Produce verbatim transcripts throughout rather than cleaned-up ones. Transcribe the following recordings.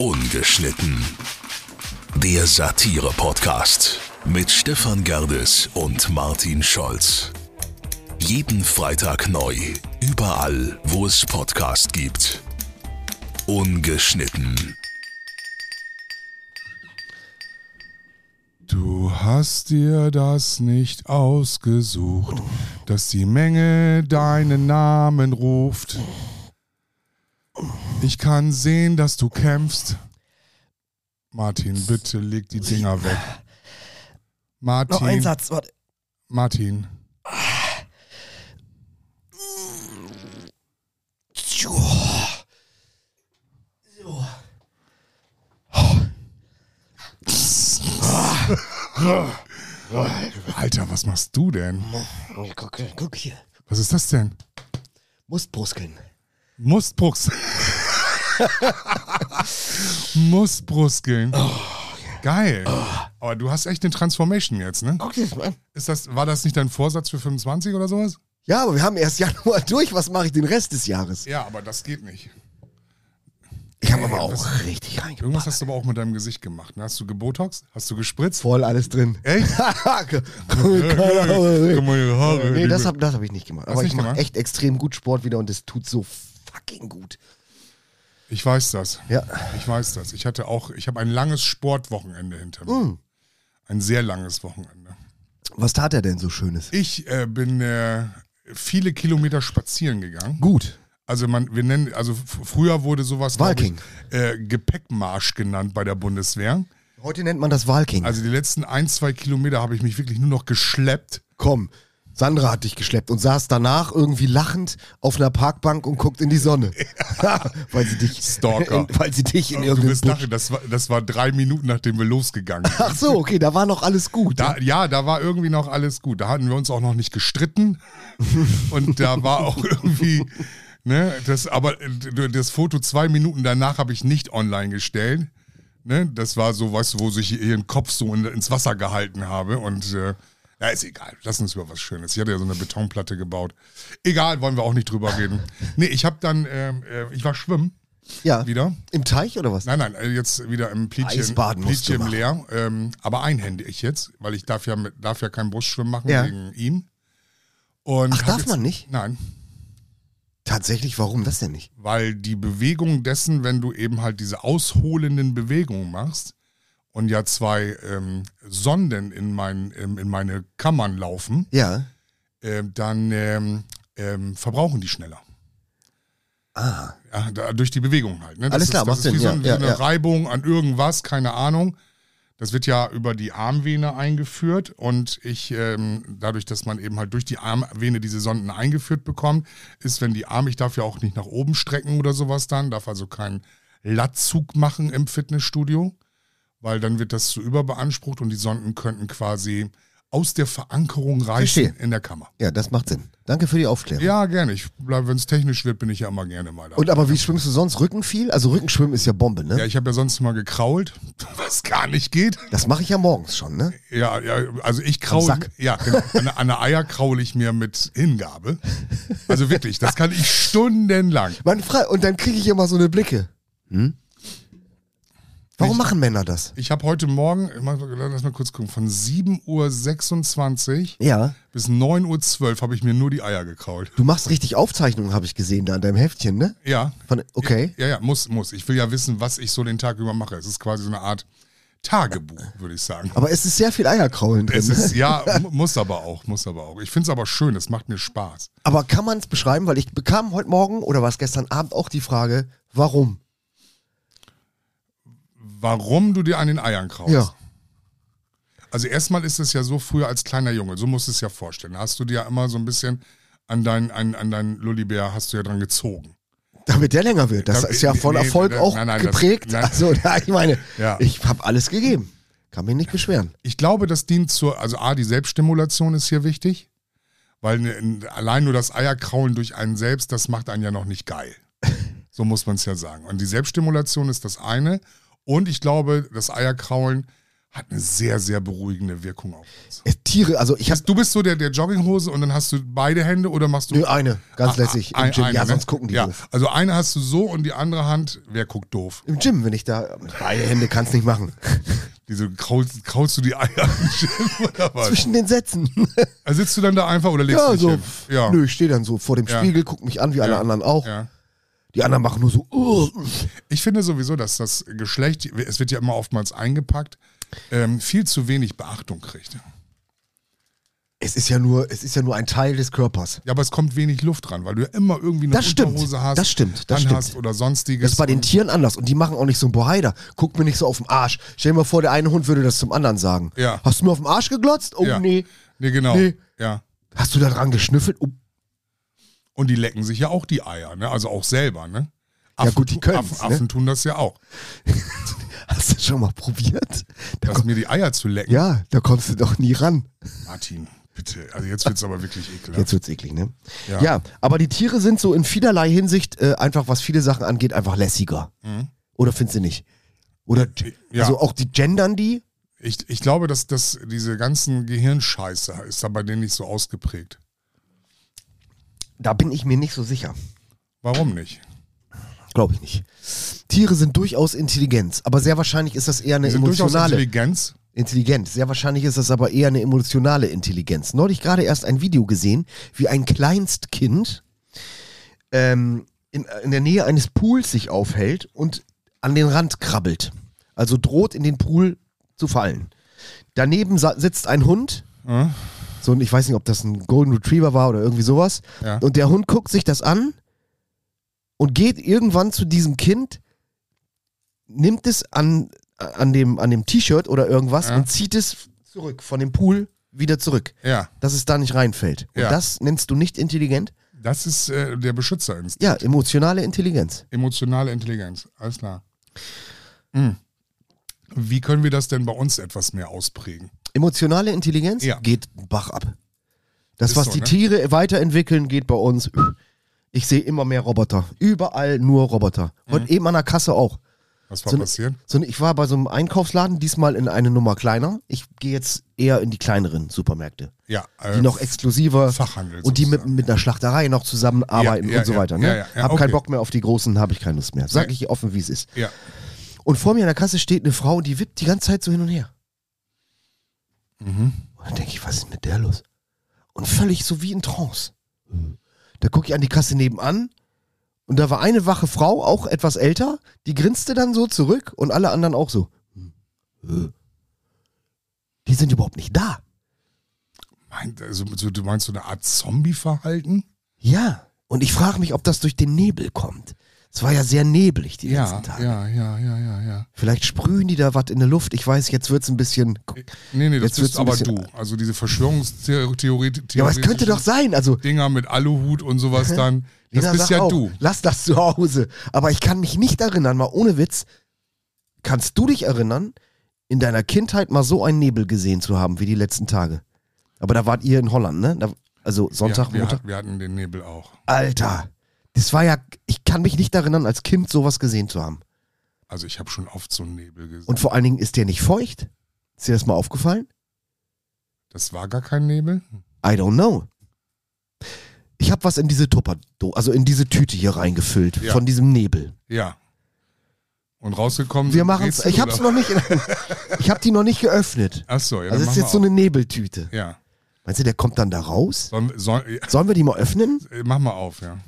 Ungeschnitten. Der Satire-Podcast mit Stefan Gerdes und Martin Scholz. Jeden Freitag neu, überall, wo es Podcast gibt. Ungeschnitten. Du hast dir das nicht ausgesucht, dass die Menge deinen Namen ruft. Ich kann sehen, dass du kämpfst. Martin, bitte leg die Dinger weg. Martin. Noch ein Satz, warte. Martin. Alter, was machst du denn? Guck, guck hier. Was ist das denn? Mustbruskeln. Mustbruskeln. Mustbruskeln. Oh, Geil. Oh. Aber du hast echt eine Transformation jetzt, ne? Okay, Mann. Ist das, war das nicht dein Vorsatz für fünfundzwanzig oder sowas? Ja, aber wir haben erst Januar durch. Was mache ich den Rest des Jahres? Ja, aber das geht nicht. Ich habe aber Ey, auch was, richtig reingebracht. Irgendwas hast du aber auch mit deinem Gesicht gemacht. Ne? Hast du gebotox? Hast du gespritzt? Voll alles drin. Echt? Guck mal, ihre Haare. Nee, das habe das hab ich nicht gemacht. Hast Aber nicht ich mache gemacht? echt extrem gut Sport wieder und es tut so fucking gut. Ich weiß das. Ja. Ich weiß das. Ich hatte auch, ich habe ein langes Sportwochenende hinter mir. Mm. Ein sehr langes Wochenende. Was tat er denn so Schönes? Ich äh, bin äh, viele Kilometer spazieren gegangen. Gut. Also man, wir nennen, also f- früher wurde sowas Walking. Ich, äh, Gepäckmarsch genannt bei der Bundeswehr. Heute nennt man das Walking. Also die letzten ein, zwei Kilometer habe ich mich wirklich nur noch geschleppt. Komm, Sandra hat dich geschleppt und saß danach irgendwie lachend auf einer Parkbank und guckt in die Sonne. weil sie dich Stalker. In, weil sie dich in Du irgendeinem wirst Busch... lachen, das war, das war drei Minuten, nachdem wir losgegangen sind. Ach so, okay, da war noch alles gut. Da, ja, da war irgendwie noch alles gut. Da hatten wir uns auch noch nicht gestritten. Und da war auch irgendwie, ne, das, aber das Foto zwei Minuten danach habe ich nicht online gestellt. Ne, das war so, weißt du, wo ich ihren Kopf so in, ins Wasser gehalten habe. Und äh, ja, ist egal. Lass uns über was Schönes. Ich hatte ja so eine Betonplatte gebaut. Egal, wollen wir auch nicht drüber reden. Nee, ich habe dann, ähm, äh, ich war schwimmen. Ja, Wieder. im Teich oder was? Nein, nein, äh, jetzt wieder im Pleatchen, Eisbaden musst du Pleatchen machen. leer. Ähm, aber einhändig jetzt, weil ich darf ja, mit, darf ja kein Brustschwimmen machen Ja. wegen ihm. Und Ach, hab darf jetzt, man nicht? Nein, Tatsächlich, warum das denn nicht? weil die Bewegung dessen, wenn du eben halt diese ausholenden Bewegungen machst und ja zwei ähm, Sonden in, mein, ähm, in meine Kammern laufen, Ja. ähm, dann ähm, ähm, verbrauchen die schneller. Ah, Ja, da, durch die Bewegung halt. Ne? Das Alles ist, klar, das macht ist wie Sinn, so, ja, ein- wie ja, so eine ja. Reibung an irgendwas, keine Ahnung. Das wird ja über die Armvene eingeführt und ich, ähm, dadurch, dass man eben halt durch die Armvene diese Sonden eingeführt bekommt, ist, wenn die Arme, ich darf ja auch nicht nach oben strecken oder sowas dann, darf also keinen Lattzug machen im Fitnessstudio, weil dann wird das zu überbeansprucht und die Sonden könnten quasi aus der Verankerung reißen Verstehe. in der Kammer. ja, das macht Sinn. Danke für die Aufklärung. Ja, gerne. Ich bleibe, wenn es technisch wird, bin ich ja immer gerne mal da. Und aber wie schwimmst du sonst? Rücken viel? Also Rückenschwimmen ist ja Bombe, ne? Ja, ich habe ja sonst mal gekrault, was gar nicht geht. Das mache ich ja morgens schon, ne? Ja, ja, also ich kraul, Sack. ja, genau, an, an der Eier kraule ich mir mit Hingabe. Also wirklich, das kann ich stundenlang. Man frei und dann kriege ich immer so eine Blicke. Hm? Warum Ich- machen Männer das? Ich habe heute Morgen, ich mach- lass mal kurz gucken, von sieben Uhr sechsundzwanzig Ja. bis neun Uhr zwölf habe ich mir nur die Eier gekrault. Du machst richtig Aufzeichnungen, habe ich gesehen, da in deinem Heftchen, ne? Ja. Von, okay. Ja, ja, muss, muss. Ich will ja wissen, was ich so den Tag über mache. Es ist quasi so eine Art Tagebuch, würde ich sagen. Aber es ist sehr viel Eierkraulen drin. Es ne? ist, ja, mu- muss aber auch, muss aber auch. Ich finde es aber schön, es macht mir Spaß. Aber kann man es beschreiben? Weil ich bekam heute Morgen oder war es gestern Abend auch die Frage, warum? Warum du dir an den Eiern kraust? Ja. Also erstmal ist es ja so, früher als kleiner Junge, so musst du es ja vorstellen. Da hast du dir ja immer so ein bisschen an dein, an, an dein Lullibär hast du ja dran gezogen. Damit der länger wird. Das Da- ist ja von nee, Erfolg nee, auch nein, nein, das- geprägt. nein. Also, ja, ich meine, Ja. ich habe alles gegeben. Kann mich nicht beschweren. Ich glaube, das dient zur, also A, die Selbststimulation ist hier wichtig, weil ne, allein nur das Eierkraulen durch einen selbst, das macht einen ja noch nicht geil. So muss man es ja sagen. Und die Selbststimulation ist das eine. Und ich glaube, das Eierkraulen hat eine sehr, sehr beruhigende Wirkung auf uns. Es, Tiere, also ich hab, Du bist so der, der Jogginghose und dann hast du beide Hände oder machst du... Nö, eine, ganz Ah, lässig. ein- Im Gym. eine, Ja, ne? sonst gucken die ja, doof. Also eine hast du so und die andere Hand, wer guckt doof? Im Gym, wenn ich da, beide Hände kannst nicht machen. Diese, kraulst, kraulst du die Eier im Gym oder was? Zwischen den Sätzen. Also sitzt du dann da einfach oder legst Ja, du dich so. hin? Ja. Nö, ich stehe dann so vor dem Ja. Spiegel, guck mich an, wie alle Ja. anderen auch. Ja. Die anderen machen nur so, uh. Ich finde sowieso, dass das Geschlecht, es wird ja immer oftmals eingepackt, ähm, viel zu wenig Beachtung kriegt. Es ist ja nur, es ist ja nur ein Teil des Körpers. Ja, aber es kommt wenig Luft dran, weil du ja immer irgendwie eine Das stimmt. Unterhose hast, Das stimmt, das anhast stimmt. oder sonstiges. Das ist bei den Und- Tieren anders. Und die machen auch nicht so ein Bohaider. Guck mir nicht so auf den Arsch. Stell dir mal vor, der eine Hund würde das zum anderen sagen. Ja. Hast du mir auf den Arsch geglotzt? Oh Ja. nee. Nee, genau. Nee. Ja. Hast du da dran geschnüffelt? Oh. Und die lecken sich ja auch die Eier, ne? Also auch selber, ne? Ja, gut, die tu- können's, Affen, ne? Affen tun das ja auch. Hast du das schon mal probiert? Da Das komm, mir die Eier zu lecken. ja, da kommst du doch nie ran. Martin, bitte. Also jetzt wird's aber wirklich ekelhaft. Jetzt wird's eklig, ne? Ja. Ja, aber die Tiere sind so in vielerlei Hinsicht äh, einfach, was viele Sachen angeht, einfach lässiger. Mhm. Oder findest du nicht? Oder Ja. also auch die gendern die? Ich, ich glaube, dass das, diese ganzen Gehirnscheiße ist da bei denen nicht so ausgeprägt. Da bin ich mir nicht so sicher. Warum nicht? Glaube ich nicht. Tiere sind durchaus Intelligenz, aber sehr wahrscheinlich ist das eher eine Die sind durchaus emotionale Intelligenz. Intelligenz. Sehr wahrscheinlich ist das aber eher eine emotionale Intelligenz. Neulich gerade erst ein Video gesehen, wie ein Kleinstkind ähm, in, in der Nähe eines Pools sich aufhält und an den Rand krabbelt. Also droht in den Pool zu fallen. Daneben sa- sitzt ein Hund. Hm? So ein, ich weiß nicht, ob das ein Golden Retriever war oder irgendwie sowas. Ja. Und der Hund guckt sich das an und geht irgendwann zu diesem Kind, nimmt es an, an dem, an dem T-Shirt oder irgendwas Ja. und zieht es zurück, von dem Pool wieder zurück, Ja, dass es da nicht reinfällt. Und Ja. das nennst du nicht intelligent? das ist äh, der Beschützerinstinkt. Ja, emotionale Intelligenz. Emotionale Intelligenz, alles klar. Hm. Wie können wir das denn bei uns etwas mehr ausprägen? Emotionale Intelligenz Ja. geht Bach ab. Das, Ist was so, die ne? Tiere weiterentwickeln, geht bei uns. Ich sehe immer mehr Roboter. Überall nur Roboter. Und eben an der Kasse auch. Was war So ne- passiert? So, ich war bei so einem Einkaufsladen, diesmal in eine Nummer kleiner. Ich gehe jetzt eher in die kleineren Supermärkte, Ja, äh, die noch exklusiver Fachhandel und die mit, sozusagen. mit einer Schlachterei noch zusammenarbeiten Ja, ja, und so ja, weiter. ja, Ne? ja, ja, hab okay. keinen Bock mehr auf die Großen, habe ich keine Lust mehr. Sag Nee. ich offen, wie es ist. Ja. Und vor mir an der Kasse steht eine Frau, die wippt die ganze Zeit so hin und her. Mhm. Und dann denke ich, was ist mit der los? Und völlig so wie in Trance. Da gucke ich an die Kasse nebenan und da war eine wache Frau, auch etwas älter, die grinste dann so zurück und alle anderen auch so. Die sind überhaupt nicht da. Meint, also, so- du meinst so eine Art Zombie-Verhalten? Ja. Und ich frage mich, ob das durch den Nebel kommt. Es war ja sehr nebelig die Ja, letzten Tage. ja, ja, ja, ja, ja. Vielleicht sprühen die da was in der Luft. Ich weiß, jetzt wird es ein bisschen. Nee, nee, das Jetzt wird's bist ein aber bisschen- du. Also diese Verschwörungstheorie. Ja, aber es könnte doch sein. Also, Dinger mit Aluhut und sowas dann. Das Lena bist sagt ja auch, du. lass das zu Hause. Aber ich kann mich nicht erinnern, mal ohne Witz. Kannst du dich erinnern, in deiner Kindheit mal so einen Nebel gesehen zu haben wie die letzten Tage? Aber da wart ihr in Holland, ne? Da, also Sonntag, ja, wir, Montag. hat- wir hatten den Nebel auch. Alter, das war ja, ich kann mich nicht erinnern, als Kind sowas gesehen zu haben. Also ich habe schon oft so einen Nebel gesehen. Und vor allen Dingen ist der nicht feucht. Ist dir das mal aufgefallen? Das war gar kein Nebel? I don't know. Ich habe was in diese Tupper, also in diese Tüte hier reingefüllt Ja. von diesem Nebel. Ja. Und rausgekommen Wir sind machen's. Brezel, Ich hab's oder? noch nicht. Ich habe die noch nicht geöffnet. Achso, ja, Also dann es ist machen jetzt so wir eine Nebeltüte. auf. Ja. Meinst du, der kommt dann da raus? Sollen, soll, ja, Sollen wir die mal öffnen? mach mal auf, ja.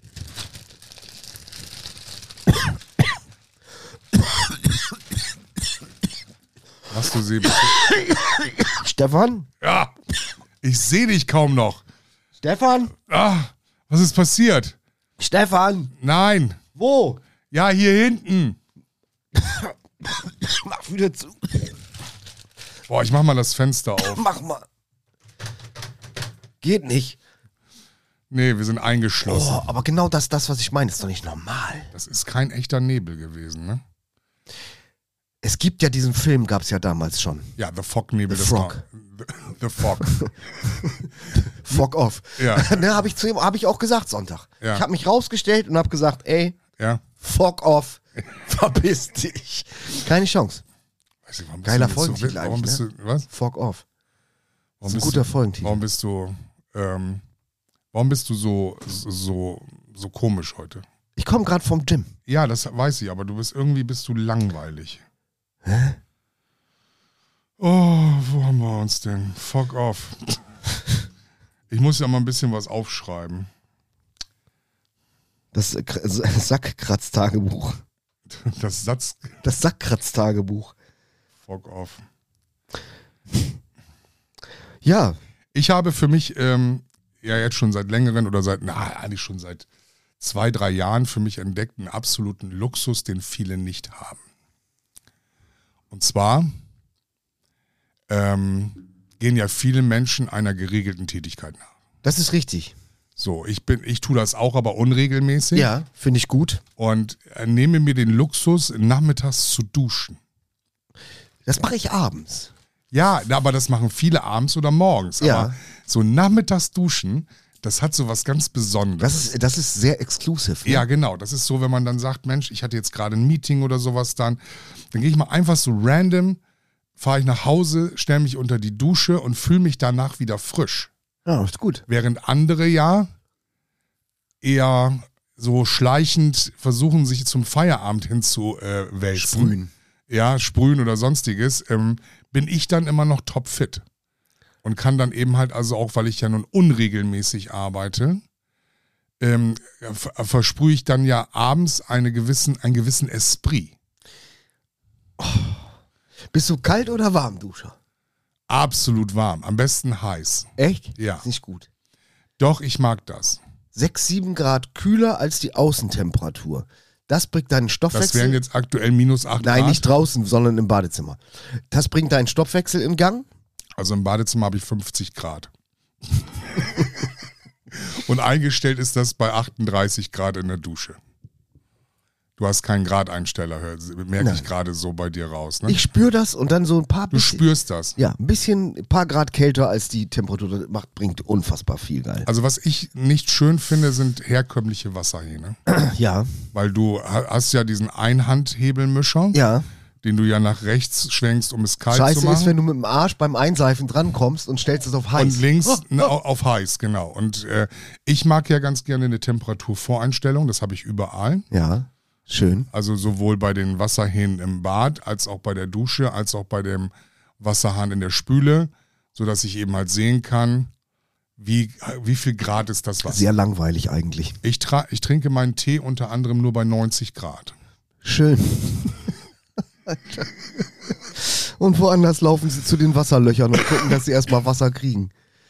Hast du sie bitte? Stefan? Ja. Ich sehe dich kaum noch. Stefan? Ah, was ist passiert? Stefan? Nein. Wo? Ja, hier hinten. Mach wieder zu. Boah, ich mach mal das Fenster auf. Mach mal. Geht nicht. Nee, wir sind eingeschlossen. Oh, aber genau das, das, was ich meine, ist doch nicht normal. Das ist kein echter Nebel gewesen, ne? Es gibt ja diesen Film, gab es ja damals schon. Ja, The Fog-Nebel. The das Frog. war- The, the Fog. Fuck off. Ja. Ne, habe ich zu ihm, habe ich auch gesagt Sonntag. Ja. Ich habe mich rausgestellt und habe gesagt, ey, Ja. fuck off, verpiss dich. Keine Chance. Weiß ich, warum bist Geiler du jetzt Folgentitel so, warum eigentlich, bist ne? du, was? Fuck off. Warum Das ist ein bist guter du, Folgentitel. Warum bist du, ähm, warum bist du so, so, so komisch heute? Ich komme gerade vom Gym. Ja, das weiß ich, aber du bist irgendwie bist du langweilig. Hä? Oh, wo haben wir uns denn? Fuck off. Ich muss ja mal ein bisschen was aufschreiben. Das äh, Sackkratz-Tagebuch. Das Satz. Das Sackkratz-Tagebuch. Fuck off. Ja. Ich habe für mich ähm, ja jetzt schon seit längeren oder seit, na, eigentlich schon seit zwei, drei Jahren für mich entdeckt einen absoluten Luxus, den viele nicht haben. Und zwar ähm, gehen ja viele Menschen einer geregelten Tätigkeit nach. Das ist richtig. So, ich bin, ich tue das auch, aber unregelmäßig. Ja, finde ich gut. Und äh, nehme mir den Luxus, nachmittags zu duschen. Das mache ich abends. Ja, aber das machen viele abends oder morgens. Ja. Aber so nachmittags duschen, das hat so was ganz Besonderes. Das ist, das ist sehr exklusiv. Ne? Ja, genau. Das ist so, wenn man dann sagt, Mensch, ich hatte jetzt gerade ein Meeting oder sowas dann, dann gehe ich mal einfach so random, fahre ich nach Hause, stelle mich unter die Dusche und fühle mich danach wieder frisch. Ja, ist gut. Während andere ja eher so schleichend versuchen, sich zum Feierabend hinzuwälzen. Sprühen. Ja, sprühen oder sonstiges, ähm, bin ich dann immer noch topfit. Und kann dann eben halt, also auch, weil ich ja nun unregelmäßig arbeite, ähm, ver- versprühe ich dann ja abends eine gewissen, einen gewissen Esprit. Bist du kalt oder warm, Duscher? Absolut warm, am besten heiß. Echt? Ja. Ist nicht gut. Doch, ich mag das. sechs, sieben Grad kühler als die Außentemperatur. Das bringt deinen Stoffwechsel... Das wären jetzt aktuell minus acht Nein, Grad. nicht draußen, sondern im Badezimmer. Das bringt deinen Stoffwechsel in Gang. Also im Badezimmer habe ich fünfzig Grad. Und eingestellt ist das bei achtunddreißig Grad in der Dusche. Du hast keinen Gradeinsteller, hör- merke ich Nein. gerade so bei dir raus. Ne? Ich spüre das und dann so ein paar Du bisschen, spürst das. ja, ein bisschen, ein paar Grad kälter als die Temperatur das macht, bringt unfassbar viel geil. Also was ich nicht schön finde, sind herkömmliche Wasserhähne. Ja, Weil du ha- hast ja diesen Einhandhebelmischer, ja. den du ja nach rechts schwenkst, um es kalt Scheiße zu machen. ist, wenn du mit dem Arsch beim Einseifen drankommst und stellst es auf heiß. Und links Oh, ne, oh. au- auf heiß, genau. Und äh, ich mag ja ganz gerne eine Temperaturvoreinstellung, das habe ich überall. Ja, schön. Also sowohl bei den Wasserhähnen im Bad, als auch bei der Dusche, als auch bei dem Wasserhahn in der Spüle, sodass ich eben halt sehen kann, wie, wie viel Grad ist das Wasser. Sehr langweilig eigentlich. Ich, tra- ich trinke meinen Tee unter anderem nur bei neunzig Grad. Schön. Und woanders laufen sie zu den Wasserlöchern und gucken, dass sie erstmal Wasser kriegen.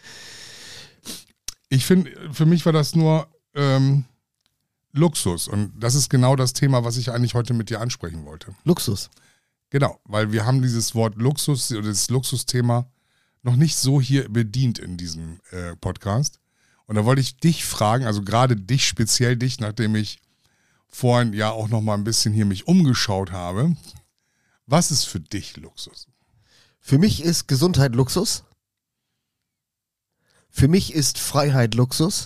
Ich finde, für mich war das nur ähm, Luxus. Und das ist genau das Thema, was ich eigentlich heute mit dir ansprechen wollte. Luxus. Genau, weil wir haben dieses Wort Luxus oder das Luxusthema noch nicht so hier bedient in diesem äh, Podcast. Und da wollte ich dich fragen, also gerade dich, speziell dich, nachdem ich vorhin ja auch noch mal ein bisschen hier mich umgeschaut habe. Was ist für dich Luxus? Für mich ist Gesundheit Luxus. Für mich ist Freiheit Luxus.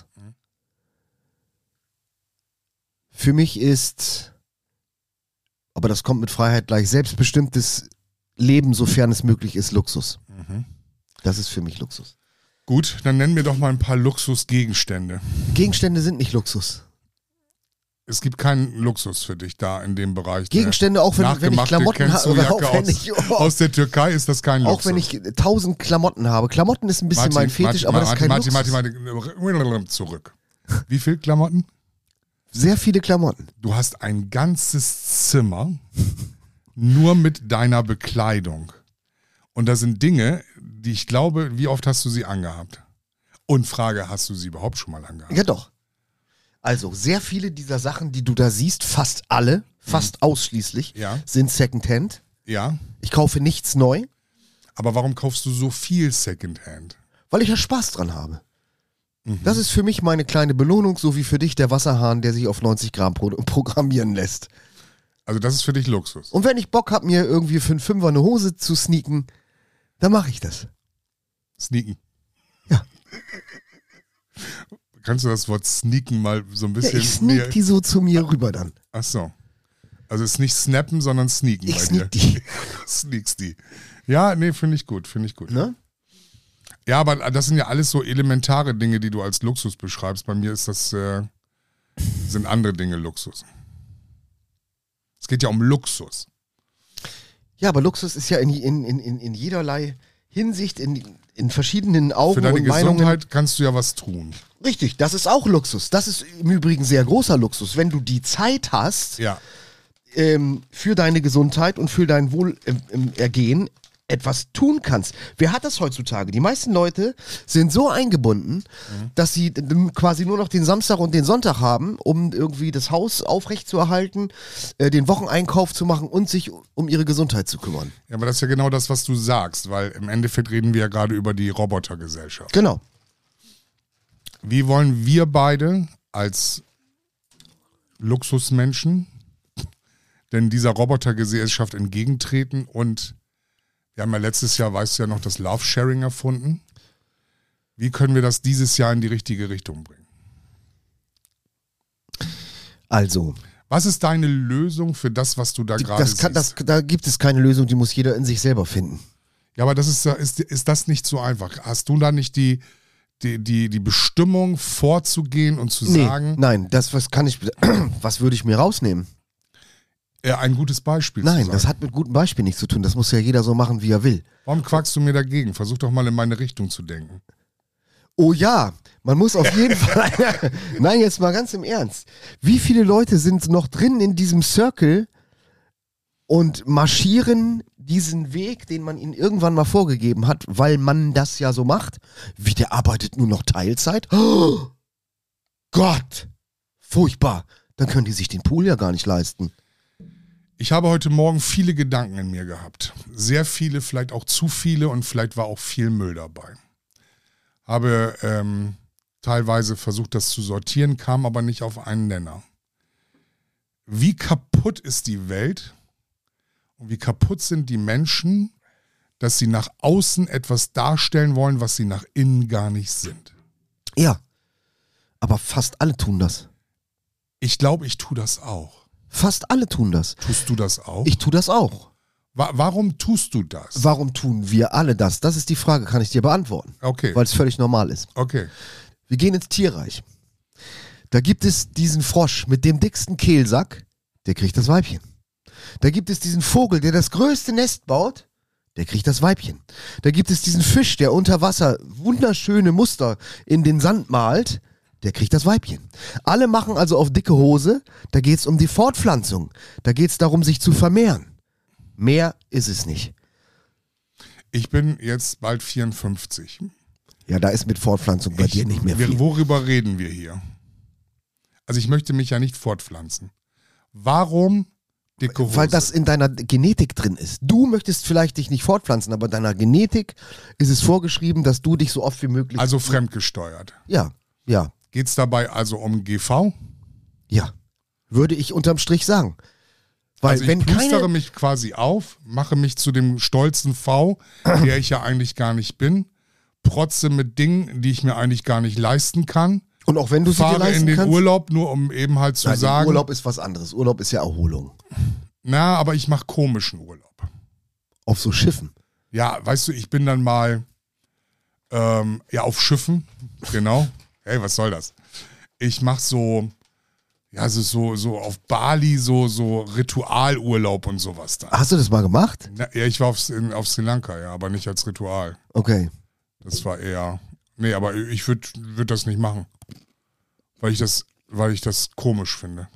Für mich ist, aber das kommt mit Freiheit gleich, selbstbestimmtes Leben, sofern es möglich ist, Luxus. Mhm. Das ist für mich Luxus. Gut, dann nennen wir doch mal ein paar Luxusgegenstände. Gegenstände sind nicht Luxus. Es gibt keinen Luxus für dich da in dem Bereich. Gegenstände, auch wenn, wenn ich Nachgemachte Klamotten habe, Kenzo-Jacke auch wenn aus, ich, oh, aus der Türkei ist das kein Luxus. auch wenn ich tausend Klamotten habe. Klamotten ist ein bisschen mein Fetisch, aber das ist kein Martin, Luxus. Martin, Martin, Martin, zurück. Wie viel Klamotten? Sehr viele Klamotten. Du hast ein ganzes Zimmer nur mit deiner Bekleidung. Und da sind Dinge, die ich glaube, wie oft hast du sie angehabt? Und Frage, hast du sie überhaupt schon mal angehabt? Ja, doch. Also, sehr viele dieser Sachen, die du da siehst, fast alle, fast ausschließlich, Ja. sind Secondhand. Ja, Ich kaufe nichts neu, aber warum kaufst du so viel Secondhand? weil ich ja Spaß dran habe. Mhm. Das ist für mich meine kleine Belohnung, so wie für dich der Wasserhahn, der sich auf neunzig Gramm pro programmieren lässt. Also das ist für dich Luxus. Und wenn ich Bock habe, mir irgendwie für einen Fünfer eine Hose zu sneaken, dann mache ich das. Sneaken. Ja. Kannst du das Wort sneaken mal so ein Ja, bisschen ich sneak näher- die so zu mir rüber dann. Ach so. Also es ist nicht snappen, sondern sneaken Ich bei sneak dir. die. Sneaks die. Ja, nee, finde ich gut, finde ich gut. Ne? Ja, aber das sind ja alles so elementare Dinge, die du als Luxus beschreibst. Bei mir ist das, äh, sind andere Dinge Luxus. Es geht ja um Luxus. Ja, aber Luxus ist ja in, in, in, in jederlei Hinsicht, in, in verschiedenen Augen Für deine und Meinungen. Gesundheit kannst du ja was tun. Richtig, das ist auch Luxus. Das ist im Übrigen sehr großer Luxus. Wenn du die Zeit hast, Ja. ähm, für deine Gesundheit und für dein Wohlergehen etwas tun kannst. Wer hat das heutzutage? Die meisten Leute sind so eingebunden, mhm. dass sie d- quasi nur noch den Samstag und den Sonntag haben, um irgendwie das Haus aufrechtzuerhalten, äh, den Wocheneinkauf zu machen und sich um ihre Gesundheit zu kümmern. Ja, aber das ist ja genau das, was du sagst, weil im Endeffekt reden wir ja gerade über die Robotergesellschaft. Genau. Wie wollen wir beide als Luxusmenschen denn dieser Robotergesellschaft entgegentreten? Und wir haben ja letztes Jahr, weißt du ja noch, das Love-Sharing erfunden. Wie können wir das dieses Jahr in die richtige Richtung bringen? Also, Was ist deine Lösung für das, was du da die, gerade das kann, siehst? das, da gibt es keine Lösung, die muss jeder in sich selber finden. Ja, aber das ist, ist, ist das nicht so einfach? Hast du da nicht die, die, die, die Bestimmung vorzugehen und zu Nee, sagen, nein, das was kann ich, was würde ich mir rausnehmen? äh, ein gutes Beispiel Nein, zu sein? das hat mit gutem Beispiel nichts zu tun. Das muss ja jeder so machen, wie er will. Warum quackst du mir dagegen? Versuch doch mal in meine Richtung zu denken. Oh ja, man muss auf jeden Fall. Nein, jetzt mal ganz im Ernst. Wie viele Leute sind noch drin in diesem Circle und marschieren diesen Weg, den man ihnen irgendwann mal vorgegeben hat, weil man das ja so macht? Wie, der arbeitet nur noch Teilzeit? Oh, Gott, furchtbar. Dann können die sich den Pool ja gar nicht leisten. Ich habe heute Morgen viele Gedanken in mir gehabt. Sehr viele, vielleicht auch zu viele und vielleicht war auch viel Müll dabei. Habe ähm, teilweise versucht, das zu sortieren, kam aber nicht auf einen Nenner. Wie kaputt ist die Welt und wie kaputt sind die Menschen, dass sie nach außen etwas darstellen wollen, was sie nach innen gar nicht sind. Ja, aber fast alle tun das. Ich glaube, ich tue das auch. Fast alle tun das. Tust du das auch? Ich tue das auch. Wa- warum tust du das? Warum tun wir alle das? Das ist die Frage, kann ich dir beantworten. Okay, Weil es völlig normal ist. okay. Wir gehen ins Tierreich. Da gibt es diesen Frosch mit dem dicksten Kehlsack, der kriegt das Weibchen. Da gibt es diesen Vogel, der das größte Nest baut, der kriegt das Weibchen. Da gibt es diesen Fisch, der unter Wasser wunderschöne Muster in den Sand malt, der kriegt das Weibchen. Alle machen also auf dicke Hose, da geht es um die Fortpflanzung, da geht es darum, sich zu vermehren. Mehr ist es nicht. Ich bin jetzt bald vierundfünfzig. Ja, da ist mit Fortpflanzung bei Ich, dir nicht mehr wir, viel. worüber reden wir hier? Also ich möchte mich ja nicht fortpflanzen. Warum dicke Hose? Weil das in deiner Genetik drin ist. Du möchtest vielleicht dich nicht fortpflanzen, aber in deiner Genetik ist es vorgeschrieben, dass du dich so oft wie möglich... Also fremdgesteuert. Ja, ja, Geht es dabei also um G V? ja. Würde ich unterm Strich sagen. Weil Also ich wenn plüstere keine... mich quasi auf, mache mich zu dem stolzen V, der ich ja eigentlich gar nicht bin, protze mit Dingen, die ich mir eigentlich gar nicht leisten kann, Und auch wenn du sie dir fahre leisten in den kannst... Urlaub, nur um eben halt zu Nein, sagen, Urlaub ist was anderes. Urlaub ist ja Erholung. na, aber ich mache komischen Urlaub. Auf so Schiffen. Ja, weißt du, ich bin dann mal ähm, ja auf Schiffen, genau. Hey, was soll das? Ich mache so, ja, so, so, so auf Bali so, so Ritualurlaub und sowas dann. Hast du das mal gemacht? Na, ja, ich war auf, in, auf Sri Lanka, ja, aber nicht als Ritual. Okay. Das war eher, nee, aber ich würde würd das nicht machen, weil ich das, weil ich das komisch finde.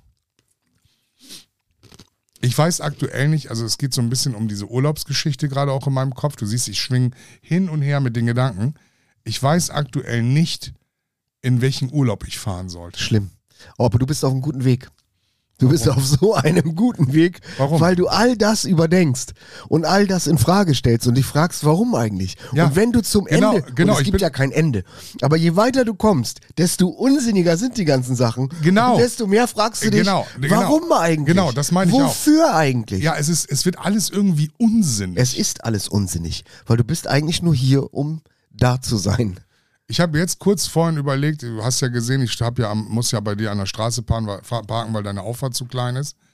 Ich weiß aktuell nicht, also es geht so ein bisschen um diese Urlaubsgeschichte gerade auch in meinem Kopf. Du siehst, ich schwinge hin und her mit den Gedanken. Ich weiß aktuell nicht, in welchen Urlaub ich fahren sollte. Schlimm. Aber du bist auf einem guten Weg. Du bist auf so einem guten Weg, Warum? weil du all das überdenkst und all das in Frage stellst und dich fragst, warum eigentlich? Ja, und wenn du zum genau, Ende, genau, und es ich gibt bin- ja kein Ende, aber je weiter du kommst, desto unsinniger sind die ganzen Sachen. Genau. Und desto mehr fragst du dich, Genau, genau. warum eigentlich? Genau, das meine ich auch. Wofür eigentlich? Ja, es ist, es wird alles irgendwie unsinnig. Es ist alles unsinnig, weil du bist eigentlich nur hier, um da zu sein. Ich habe jetzt kurz vorhin überlegt, du hast ja gesehen, ich hab ja, am- muss ja bei dir an der Straße parken, weil, parken, weil deine Auffahrt zu klein ist.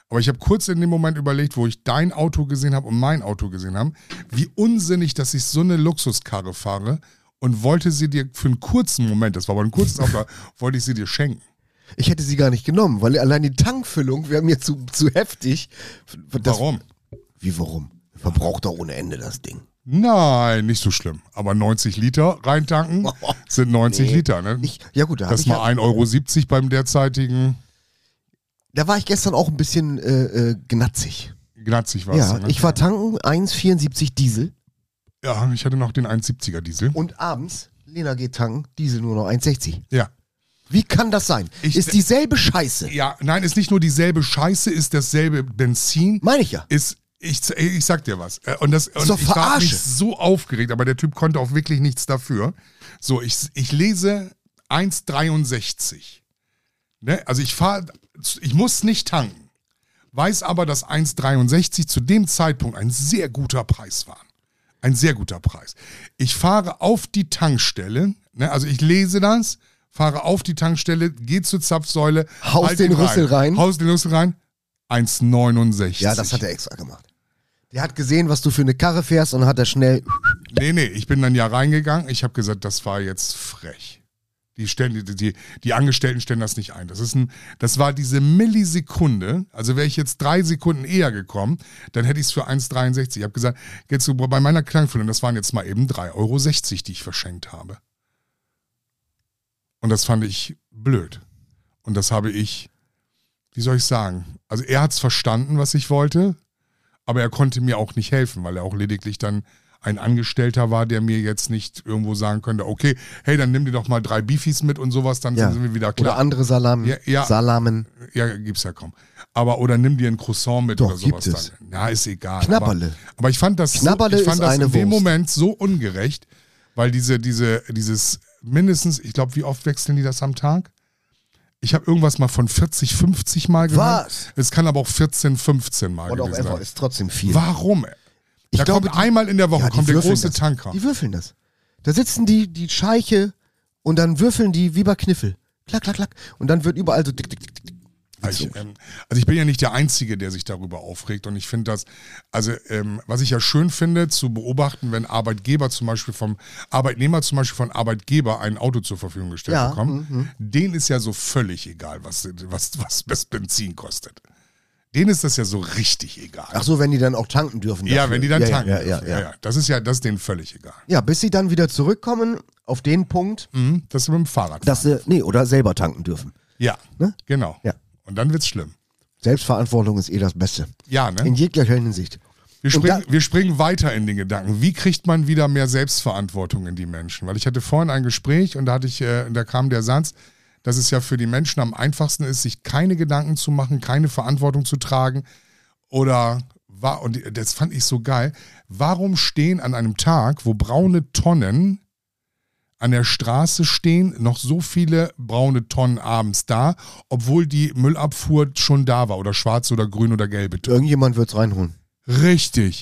Aber ich habe kurz in dem Moment überlegt, wo ich dein Auto gesehen habe und mein Auto gesehen habe, wie unsinnig, dass ich so eine Luxuskarre fahre und wollte sie dir für einen kurzen Moment, das war aber ein kurzes Auftrag, wollte ich sie dir schenken. Ich hätte sie gar nicht genommen, weil allein die Tankfüllung wäre mir zu, zu heftig. Das, Warum? Wie warum? Verbraucht doch ohne Ende das Ding. Nein, nicht so schlimm. Aber neunzig Liter reintanken sind neunzig Nee. Liter. Ne? Ich, ja gut, da hab das ich mal ja, ein Euro siebzig beim derzeitigen. Da war ich gestern auch ein bisschen äh, äh, gnatzig. Gnatzig war Ja, es. Ne? ich war tanken, eins Komma vierundsiebzig Diesel. Ja, ich hatte noch den eins Komma siebziger Diesel. Und abends, Lena geht tanken, Diesel nur noch eins Komma sechzig. Ja. Wie kann das sein? Ich- ist dieselbe Scheiße. Ja, nein, ist nicht nur dieselbe Scheiße, ist dasselbe Benzin. Meine ich ja. Ist, ich, ich sag dir was. Äh, Und, das, und doch ich war Verarsche. mich so aufgeregt, aber der Typ konnte auch wirklich nichts dafür. So, ich, ich lese eins Komma dreiundsechzig. Ne? Also ich fahre, ich muss nicht tanken. Weiß aber, dass eins Komma dreiundsechzig zu dem Zeitpunkt ein sehr guter Preis war. Ein sehr guter Preis. Ich fahre auf die Tankstelle, ne? Also ich lese das, fahre auf die Tankstelle, gehe zur Zapfsäule, Haust halt den ihn Rüssel rein. Haus den Rüssel rein. eins Komma neunundsechzig. Ja, das hat er extra gemacht. Der hat gesehen, was du für eine Karre fährst und hat er schnell. Nee, nee, ich bin dann ja reingegangen. Ich habe gesagt, das war jetzt frech. Die, stellen, die, die, die Angestellten stellen das nicht ein. Das, ist ein, das war diese Millisekunde. Also wäre ich jetzt drei Sekunden eher gekommen, dann hätte ich es für eins Komma dreiundsechzig. Ich habe gesagt, jetzt so bei meiner Klangfüllung, das waren jetzt mal eben drei Euro sechzig, die ich verschenkt habe. Und das fand ich blöd. Und das habe ich, wie soll ich sagen, also er hat es verstanden, was ich wollte, aber er konnte mir auch nicht helfen, weil er auch lediglich dann ein Angestellter war, der mir jetzt nicht irgendwo sagen könnte, okay, hey, dann nimm dir doch mal drei Beefies mit und sowas, dann Ja. sind wir wieder klar. Oder andere Salamen. Ja, ja. Salamen. Ja, gibt's ja kaum. Aber, oder nimm dir ein Croissant mit Doch, oder sowas gibt es. dann. Ja, ist egal. Knabberle. Aber, aber ich fand das, so, Knabberle ich fand ist das eine in dem Wurst. Moment so ungerecht, weil diese, diese, dieses mindestens, ich glaube, wie oft wechseln die das am Tag? Ich habe irgendwas mal von vierzig, fünfzig Mal gehört. Was? Es kann aber auch vierzehn, fünfzehn Mal Und auch gewesen einfach sein. ist trotzdem viel. Warum? Ich da glaube, kommt die- einmal in der Woche Ja, die kommt der würfeln große das. Tanker. Die würfeln das. Da sitzen die, die Scheiche und dann würfeln die wie bei Kniffel. Klack, klack, klack. Und dann wird überall so dick, dick, dick, dick. Ich, ähm, also ich bin ja nicht der Einzige, der sich darüber aufregt und ich finde das, also ähm, was ich ja schön finde, zu beobachten, wenn Arbeitgeber zum Beispiel vom, Arbeitnehmer zum Beispiel von Arbeitgeber ein Auto zur Verfügung gestellt Ja, bekommen, denen ist ja so völlig egal, was, was, was das Benzin kostet. Denen ist das ja so richtig egal. Ach so, wenn die dann auch tanken dürfen. ja, dafür. wenn die dann ja, tanken Ja, ja, dürfen. ja, Ja, ja. ja. Das ist ja, das ist denen völlig egal. Ja, bis sie dann wieder zurückkommen auf den Punkt, Mhm, dass sie mit dem Fahrrad dass fahren. sie, nee, oder selber tanken dürfen. Ja, Ne? genau. Ja. Und dann wird's schlimm. Selbstverantwortung ist eh das Beste. Ja, ne? In jeglicher Hinsicht. Wir Und springen, da- wir springen weiter in den Gedanken. Wie kriegt man wieder mehr Selbstverantwortung in die Menschen? Weil ich hatte vorhin ein Gespräch und da hatte ich, äh, da kam der Satz, dass es ja für die Menschen am einfachsten ist, sich keine Gedanken zu machen, keine Verantwortung zu tragen. Oder war, und das fand ich so geil. Warum stehen an einem Tag, wo braune Tonnen an der Straße stehen, noch so viele braune Tonnen abends da, obwohl die Müllabfuhr schon da war oder schwarz oder grün oder gelbe Tonnen? Irgendjemand wird's reinholen. Richtig.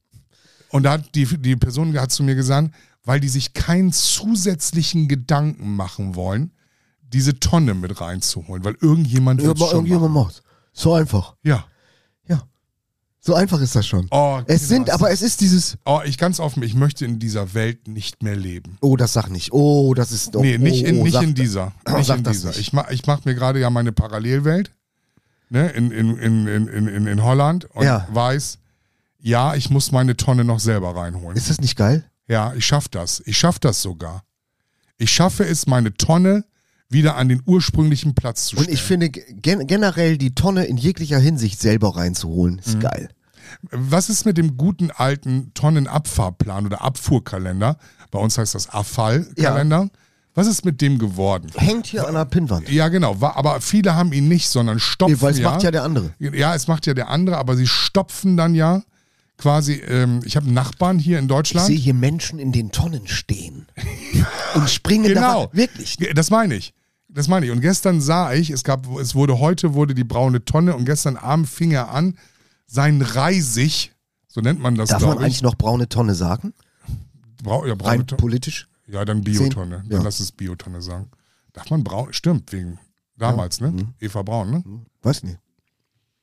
Und da hat die, die Person hat zu mir gesagt, weil die sich keinen zusätzlichen Gedanken machen wollen, diese Tonne mit reinzuholen, weil irgendjemand Ja, wird aber schon irgendjemand machen. macht's. So einfach. Ja. Ja. So einfach ist das schon. Oh, Es genau. sind, aber es ist dieses, Oh, ich ganz offen, ich möchte in dieser Welt nicht mehr leben. oh, das sag nicht. Oh, das ist doch. Nee, nicht oh, in, oh, nicht sag- in dieser. Nicht Sag in das dieser. nicht. Ich mache ich mach mir gerade ja meine Parallelwelt, ne, in, in, in, in, in, in Holland und Ja. weiß, ja, ich muss meine Tonne noch selber reinholen. Ist das nicht geil? Ja, ich schaff das. Ich schaff das sogar. Ich schaffe es, meine Tonne wieder an den ursprünglichen Platz zu Und stellen. ich finde gen generell die Tonne in jeglicher Hinsicht selber reinzuholen, ist Mhm. geil. Was ist mit dem guten alten Tonnenabfahrplan oder Abfuhrkalender? Bei uns heißt das Abfallkalender. Was ist mit dem geworden? Hängt hier an der Pinnwand. Ja, genau. Wa- Aber viele haben ihn nicht, sondern stopfen Nee, weil es ja. macht ja der andere. Ja, es macht ja der andere, aber sie stopfen dann ja quasi. Ähm, ich habe einen Nachbarn hier in Ich Deutschland. sehe hier Menschen in den Tonnen stehen und springen Genau. da wirklich. Ge- Das meine ich. Das meine ich. Und gestern sah ich, es gab, es wurde heute wurde die braune Tonne und gestern Abend fing er an, sein Reisig, so nennt man das, Darf man glaube eigentlich ich. noch braune Tonne sagen? Brau, ja, braune Rein Tonne. politisch? Ja, dann Biotonne. Sehen? Dann Ja. lass es Biotonne sagen. Darf man braun? Stimmt, wegen damals, ne? Eva Braun, ne? Weiß nicht.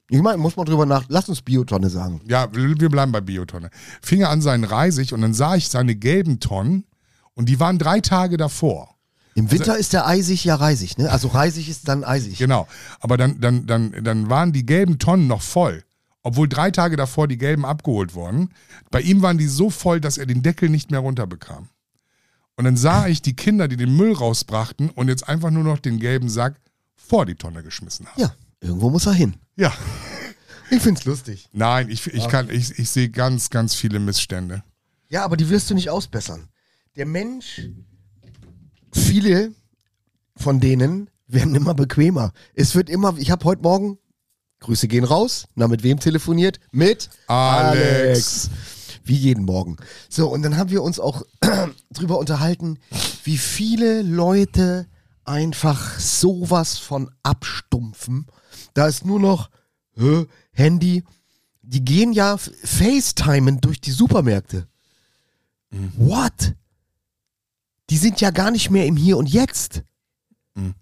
Ich meine, muss man drüber nach. Lass uns Biotonne sagen. Ja, wir bleiben bei Biotonne. Fing er an seinen Reisig und dann sah ich seine gelben Tonnen und die waren drei Tage davor. Im Winter also, ist der eisig ja reisig, ne? Also reisig ist dann eisig. Genau, aber dann, dann, dann, dann waren die gelben Tonnen noch voll. Obwohl drei Tage davor die gelben abgeholt wurden. Bei ihm waren die so voll, dass er den Deckel nicht mehr runterbekam. Und dann sah ich die Kinder, die den Müll rausbrachten und jetzt einfach nur noch den gelben Sack vor die Tonne geschmissen haben. Ja, irgendwo muss er hin. Ja. Ich find's lustig. Nein, ich, ich, kann, ich, ich sehe ganz, ganz viele Missstände. Ja, aber die wirst du nicht ausbessern. Der Mensch, viele von denen werden immer bequemer. Es wird immer, ich habe heute Morgen, Grüße gehen raus, na mit wem telefoniert? Mit Alex. Alex. Wie jeden Morgen. So, und dann haben wir uns auch drüber unterhalten, wie viele Leute einfach sowas von abstumpfen. Da ist nur noch hä, Handy. Die gehen ja FaceTimen durch die Supermärkte. Mhm. What? Die sind ja gar nicht mehr im Hier und Jetzt. Mhm.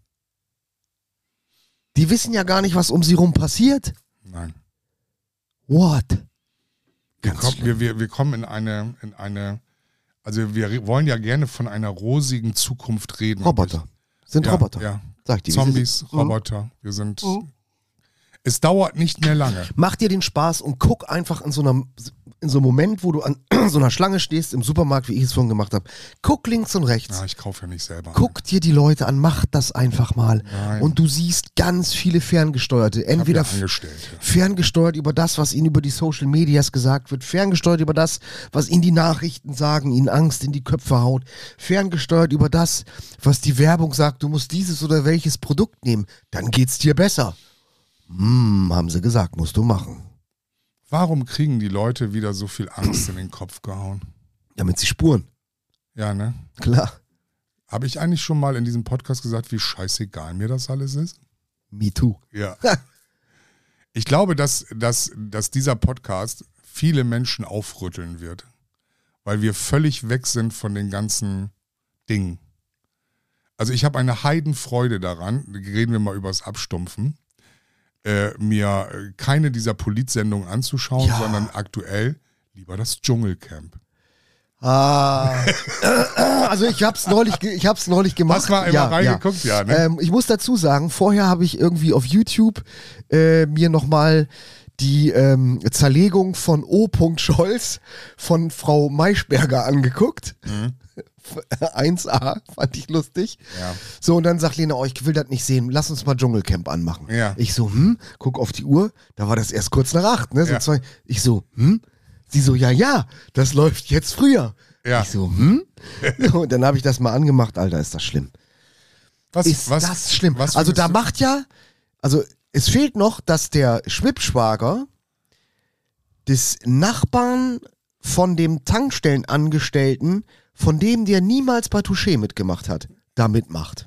Die wissen ja gar nicht, was um sie rum passiert. Nein. What? Wir kommen, wir, wir, wir kommen in eine, in eine, also wir wollen ja gerne von einer rosigen Zukunft reden. Roboter. Sind ja, Roboter. Ja. Sag die, Zombies, mhm. Roboter. Wir sind. Mhm. Es dauert nicht mehr lange. Mach dir den Spaß und guck einfach in so einer, in so einem Moment, wo du an so einer Schlange stehst im Supermarkt, wie ich es vorhin gemacht habe. Guck links und rechts. Ja, ich kaufe ja nicht selber. Guck dir die Leute an, mach das einfach mal. Nein. Und du siehst ganz viele Ferngesteuerte. Entweder ja ferngesteuert über das, was ihnen über die Social Medias gesagt wird, ferngesteuert über das, was ihnen die Nachrichten sagen, ihnen Angst in die Köpfe haut, ferngesteuert über das, was die Werbung sagt, du musst dieses oder welches Produkt nehmen, dann geht's dir besser. Hm, haben sie gesagt, musst du machen. Warum kriegen die Leute wieder so viel Angst in den Kopf gehauen? Damit sie spuren. Ja, ne? Klar. Habe ich eigentlich schon mal in diesem Podcast gesagt, wie scheißegal mir das alles ist? Me too. Ja. Ich glaube, dass, dass, dass dieser Podcast viele Menschen aufrütteln wird, weil wir völlig weg sind von den ganzen Dingen. Also ich habe eine Heidenfreude daran, reden wir mal über das Abstumpfen, äh, mir keine dieser Politsendungen anzuschauen, ja. sondern aktuell lieber das Dschungelcamp. Ah, also ich hab's neulich, ich hab's neulich gemacht. Hast du mal einmal ja, reingeguckt? Ja, ja ne? ähm, ich muss dazu sagen, vorher habe ich irgendwie auf YouTube äh, mir nochmal die ähm, Zerlegung von O. Scholz von Frau Maischberger angeguckt. Mhm. eins a, fand ich lustig. Ja. So, und dann sagt Lena, oh, ich will das nicht sehen, lass uns mal Dschungelcamp anmachen. Ja. Ich so, hm, guck auf die Uhr, da war das erst kurz nach acht, ne? So ja. zwei, ich so, hm? Sie so, ja, ja, das läuft jetzt früher. Ja. Ich so, hm? Und dann habe ich das mal angemacht, Alter, ist das schlimm. Was, ist was, das schlimm? Was also da du? macht ja, also es fehlt noch, dass der Schwippschwager des Nachbarn von dem Tankstellenangestellten, von dem der niemals bei Touché mitgemacht hat, da mitmacht.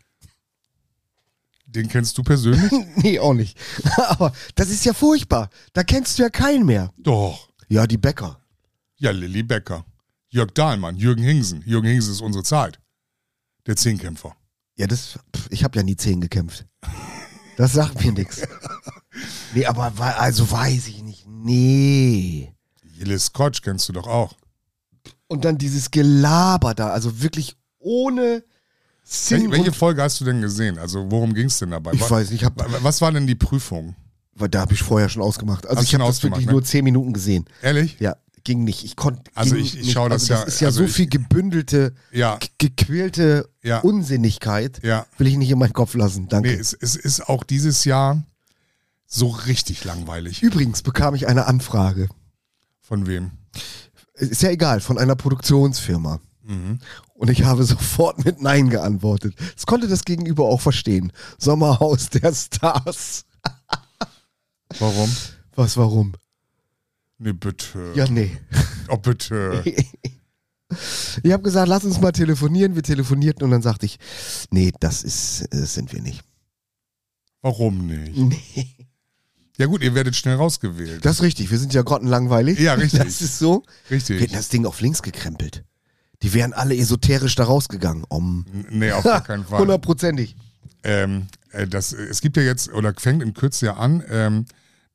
Den kennst du persönlich? Nee, auch nicht. Aber das ist ja furchtbar. Da kennst du ja keinen mehr. Doch. Ja, die Bäcker. Ja, Lilly Becker. Jörg Dahlmann, Jürgen Hingsen. Jürgen Hingsen ist unsere Zeit. Der Zehnkämpfer. Ja, das, pff, ich habe ja nie Zehn gekämpft. Das sagt mir nichts. Nee, aber also weiß ich nicht. Nee. Jille Scotch kennst du doch auch. Und dann dieses Gelaber da, also wirklich ohne Sinn. Welche, welche Folge hast du denn gesehen? Also worum ging es denn dabei? Ich was, weiß nicht. Ich hab, was war denn die Prüfung? Weil da habe ich vorher schon ausgemacht. Also Hast ich habe das ausgemacht, wirklich ne? nur zehn Minuten gesehen. Ehrlich? Ja, ging nicht. Ich konnte. Also ich, ich schaue das also ja. Das ist ja also so ich, viel gebündelte, ja. gequälte Ja. Unsinnigkeit. Ja. Will ich nicht in meinen Kopf lassen. Danke. Nee, es, es ist auch dieses Jahr so richtig langweilig. Übrigens bekam ich eine Anfrage. Von wem? Ist ja egal, von einer Produktionsfirma. Mhm. Und ich habe sofort mit Nein geantwortet. Das konnte das Gegenüber auch verstehen. Sommerhaus der Stars. Warum? Was, warum? Nee, bitte. Ja, nee. Oh, bitte. Ich habe gesagt, lass uns mal telefonieren. Wir telefonierten und dann sagte ich, nee, das ist, das sind wir nicht. Warum nicht? Nee. Ja gut, ihr werdet schnell rausgewählt. Das ist richtig, wir sind ja grottenlangweilig. Ja, richtig. Das ist so. Richtig. Wir hätten das Ding auf links gekrempelt. Die wären alle esoterisch da rausgegangen. Om. Nee, auf gar keinen Fall. Hundertprozentig. Ähm, äh, das, es gibt ja jetzt, oder fängt in Kürze ja an, ähm,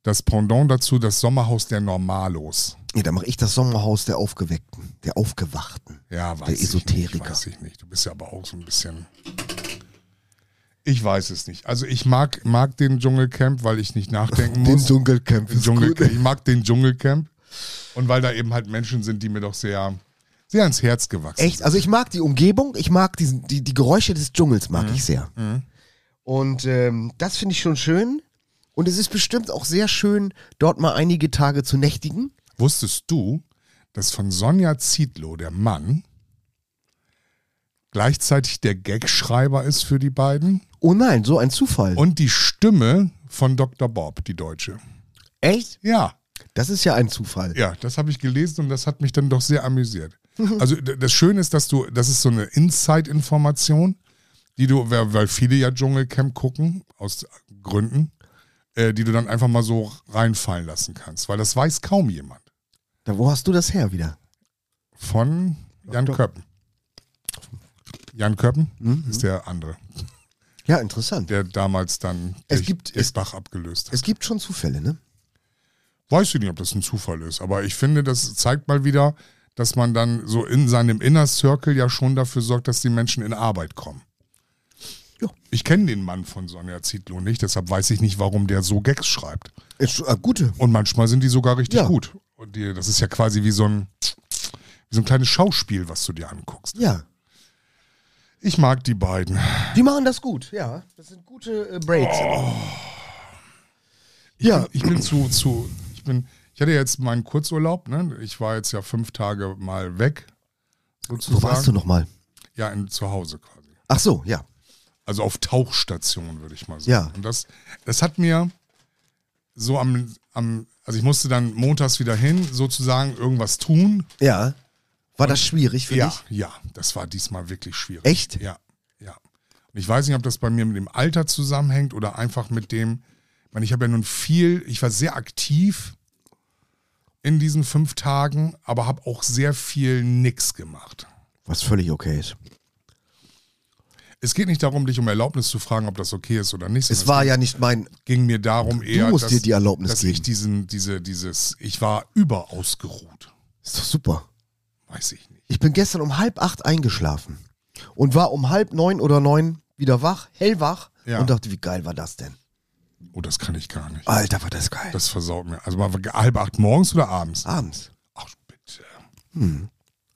das Pendant dazu das Sommerhaus der Normalos. Ja, da mache ich das Sommerhaus der Aufgeweckten, der Aufgewachten, Ja, weiß der ich nicht, Esoteriker. weiß ich nicht. Du bist ja aber auch so ein bisschen... Ich weiß es nicht. Also ich mag, mag den Dschungelcamp, weil ich nicht nachdenken Den muss. Dschungelcamp Den ist Dschungel, gut. ich mag den Dschungelcamp. Und weil da eben halt Menschen sind, die mir doch sehr, sehr ans Herz gewachsen Echt? Also ich mag die Umgebung, ich mag diesen, die, die Geräusche des Dschungels mag Mhm. ich sehr. Mhm. Und ähm, das finde ich schon schön. Und es ist bestimmt auch sehr schön, dort mal einige Tage zu nächtigen. Wusstest du, dass von Sonja Zietlow, der Mann, gleichzeitig der Gagschreiber ist für die beiden Oh nein, so ein Zufall. und die Stimme von Doktor Bob, die Deutsche? Echt? Ja, Das ist ja ein Zufall. ja, das habe ich gelesen und das hat mich dann doch sehr amüsiert. Also d- das Schöne ist, dass du, das ist so eine Inside-Information, die du, weil weil viele ja Dschungelcamp gucken, aus Gründen, äh, die du dann einfach mal so reinfallen lassen kannst, weil das weiß kaum jemand. Da, wo hast du das her wieder? Von Jan Doktor- Köppen. Jan Köppen Mhm. ist der andere, Ja, interessant. der damals dann Es Dirk- gibt- Dirk es- Bach abgelöst hat. Es gibt schon Zufälle, ne? Weiß ich nicht, ob das ein Zufall ist, aber ich finde, das zeigt mal wieder, dass man dann so in seinem Inner Circle ja schon dafür sorgt, dass die Menschen in Arbeit kommen. Ja. Ich kenne den Mann von Sonja Zietlow nicht, deshalb weiß ich nicht, warum der so Gags schreibt. Ist, äh, gute. Und manchmal sind die sogar richtig Ja. gut. Und die, das ist ja quasi wie so ein, wie so ein kleines Schauspiel, was du dir anguckst. Ja. Ich mag die beiden. Die machen das gut, ja. Das sind gute äh, Breaks. Ich Ja. bin, ich bin zu, zu, ich bin, ich hatte jetzt meinen Kurzurlaub, ne? Ich war jetzt ja fünf Tage mal weg, sozusagen. Wo warst du nochmal? Ja, in, zu Hause quasi. Ach so, ja. Also auf Tauchstation, würde ich mal sagen. Ja. Und das, das hat mir so am, am, also ich musste dann montags wieder hin, sozusagen irgendwas tun. Ja. War das schwierig für Ja, dich? ja, das war diesmal wirklich schwierig. Echt? Ja, ja. Und ich weiß nicht, ob das bei mir mit dem Alter zusammenhängt oder einfach mit dem, ich meine, ich habe ja nun viel, ich war sehr aktiv in diesen fünf Tagen, aber habe auch sehr viel nix gemacht. Was völlig okay ist. Es geht nicht darum, dich um Erlaubnis zu fragen, ob das okay ist oder nicht. Es sondern war ja nicht mein. ging mir darum eher, musst dass, dir die Erlaubnis dass geben. ich diesen, diese, dieses, ich war überausgeruht. Ist doch super. Weiß ich nicht. Ich bin gestern um halb acht eingeschlafen und war um halb neun oder neun wieder wach, hellwach Ja. und dachte, wie geil war das denn? Oh, das kann ich gar nicht. Alter, war das geil. Das versaut mir. Also war halb acht morgens oder abends? Abends. Ach, bitte. Hm.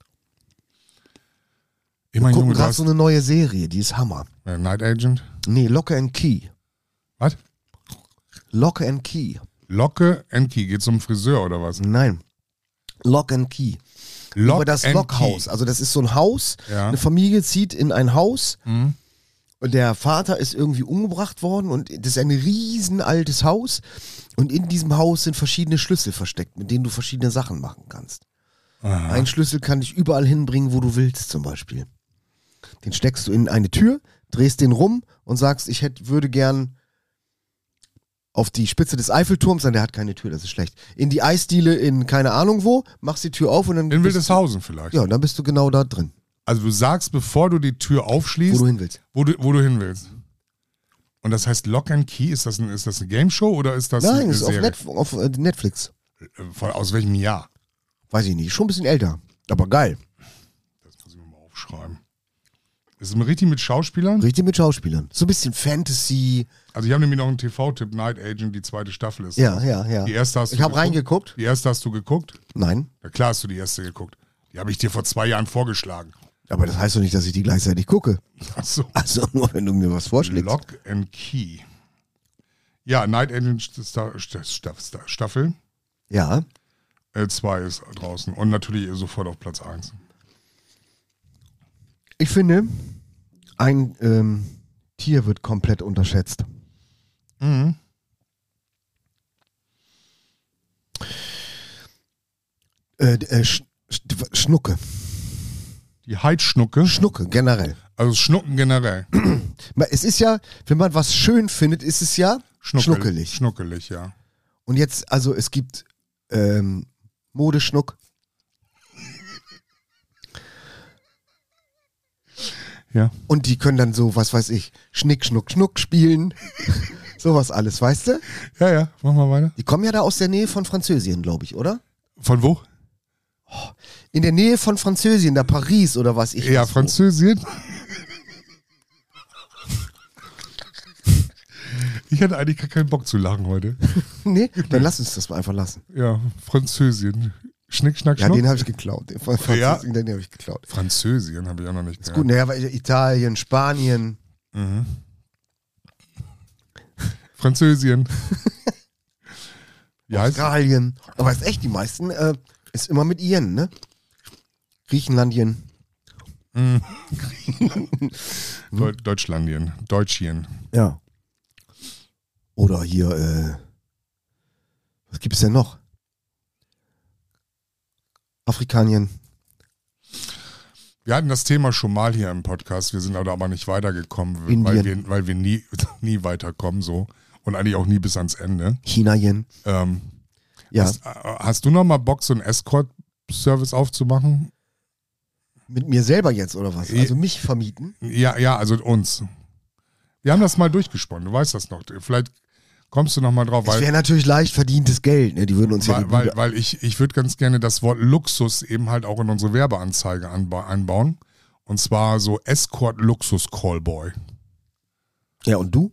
Ich meine, Gucken Junge, du gerade hast so eine neue Serie, die ist Hammer. äh, Night Agent. Nee, Locke and Key. Was? Locke and Key. Locke and Key. Geht's um Friseur oder was? Nein. Lock and Key. Lock Über das and Lockhaus. Key. Also das ist so ein Haus. Ja. Eine Familie zieht in ein Haus. Mhm. Und der Vater ist irgendwie umgebracht worden und das ist ein riesen altes Haus. Und in diesem Haus sind verschiedene Schlüssel versteckt, mit denen du verschiedene Sachen machen kannst. Aha. Ein Schlüssel kann dich überall hinbringen, wo du willst, zum Beispiel. Den steckst du in eine Tür, drehst den rum und sagst, ich hätte, würde gern auf die Spitze des Eiffelturms, nein, der hat keine Tür, das ist schlecht. In die Eisdiele in keine Ahnung wo, machst die Tür auf und dann. In bist Wildeshausen vielleicht. du, ja, und dann bist du genau da drin, Also du sagst, bevor du die Tür aufschließt, wo du hin willst. wo du, wo du hin willst. Und das heißt Lock and Key, ist das, ein, ist das eine Game Show oder ist das Nein, eine ist auf, Serie? Net, auf äh, Netflix. Von, aus welchem Jahr? Weiß ich nicht, schon ein bisschen älter. Aber geil. Das muss ich mir mal aufschreiben. Ist es richtig mit Schauspielern? Richtig mit Schauspielern. So ein bisschen Fantasy. Also ich habe nämlich noch einen T V-Tipp, Night Agent, die zweite Staffel ist. Ja, raus. ja, ja. Die erste hast du Ich habe geguckt? reingeguckt. Die erste hast du geguckt? Nein. Na klar hast du die erste geguckt. Die habe ich dir vor zwei Jahren vorgeschlagen. Aber das heißt doch nicht, dass ich die gleichzeitig gucke. Achso. Also nur, wenn du mir was vorschlägst. Lock and Key. Ja, Night Agent Sta- Sta- Sta- Sta- Staffel Ja. zwei ist draußen. Und natürlich sofort auf Platz eins. Ich finde, ein ähm, Tier wird komplett unterschätzt. Mhm. Äh, äh, Sch Sch Schnucke. Die Heidschnucke. Schnucke, generell. Also Schnucken generell. Es ist ja, wenn man was schön findet, ist es ja Schnuckel, schnuckelig. Schnuckelig, ja. Und jetzt, also es gibt ähm, Modeschnuck. Ja. Und die können dann so, was weiß ich, Schnick, Schnuck, Schnuck spielen. Sowas alles, weißt du? Ja, ja, mach mal weiter. Die kommen ja da aus der Nähe von Französien, glaube ich, oder? Von wo? In der Nähe von Französien, da Paris oder was ich Ja, weiß wo. Französien. Ich hatte eigentlich gar keinen Bock zu lachen heute. Nee, dann lass uns das mal einfach lassen. Ja, Französien. Schnick, schnack, Ja, schnuck. den habe ich geklaut. Den von Französien, den habe ich geklaut. Französien habe ich auch noch nicht Ist gehört. gut, naja, weil Italien, Spanien. Mhm. Französien. Wie heißt Australien. Aber ist echt, die meisten äh, ist immer mit Ien, ne? Griechenlandien. Deu Deutschlandien. Deutschien. Ja. Oder hier, äh, was gibt es denn noch? Afrikanien. Wir hatten das Thema schon mal hier im Podcast, wir sind aber nicht weitergekommen, Indien. weil wir, weil wir nie, nie weiterkommen so und eigentlich auch nie bis ans Ende. Chinaien. Ähm, Ja. hast, hast du noch mal Bock, so einen Escort-Service aufzumachen? Mit mir selber jetzt, oder was? Also mich vermieten? Ja, ja, also uns. Wir haben das mal durchgesponnen, du weißt das noch. Vielleicht kommst du noch mal drauf, Das weil, wäre natürlich leicht verdientes Geld, ne? Die würden uns ja weil, die weil, Bude- weil ich, ich würde ganz gerne das Wort Luxus eben halt auch in unsere Werbeanzeige anba einbauen. Und zwar so Escort-Luxus-Callboy. Ja, und du?